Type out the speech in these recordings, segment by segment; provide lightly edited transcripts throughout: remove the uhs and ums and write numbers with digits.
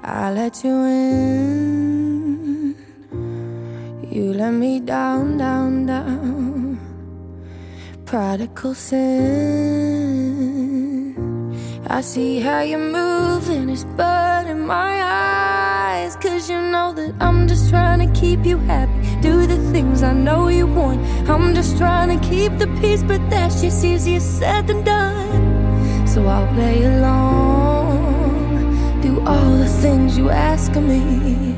I let you in. You let me down, down, down. Prodigal sin. I see how you're moving, it's burning my eyes. 'Cause you know that I'm just trying to keep you happy, do the things I know you want. I'm just trying to keep the peace, but that's just easier said than done. So I'll play along, do all the things you ask of me.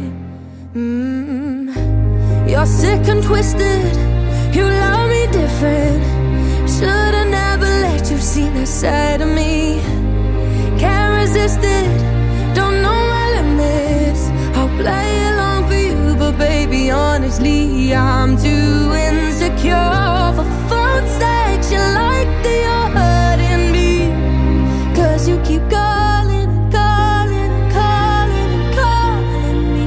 You're sick and twisted, you love me different. Should've never let you see that side of me. Can't resist it, don't know my limits. I'll play along for you, but baby, honestly, I'm too insecure for phone sex. You like that you're hurting me, 'cause you keep calling and calling and calling and calling me.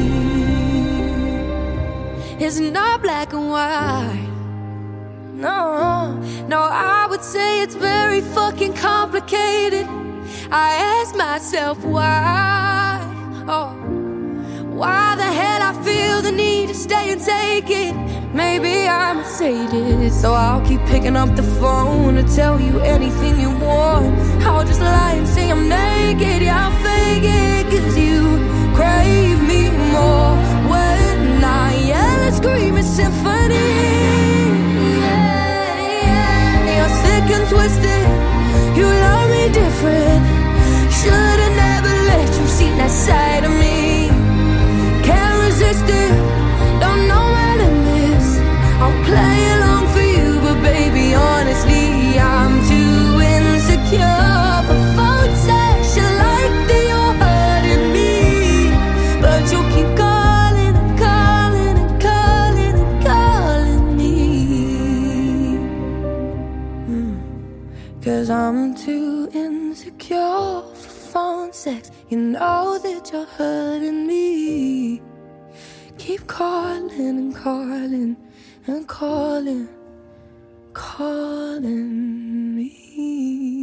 It's not black and white. No, no, I would say it's very fucking complicated. I ask myself why, oh, why the hell I feel the need to stay and take it. Maybe I'm a sadist, so I'll keep picking up the phone to tell you anything you want. I'll just lie and say I'm naked, yeah, I'll fake it, 'cause you crave me more when I yell and scream a symphony. You're sick and twisted, you love me different. Should've never let you see that side of me. Can't resist it, don't know my limits. I'll play along for you, but baby, honestly, I'm too insecure for phone sex. You like that you're hurting me, but you keep calling and calling and calling and calling me. 'Cause I'm too insecure for phone sex. You know that you're hurting me. Keep calling and calling and calling, calling me.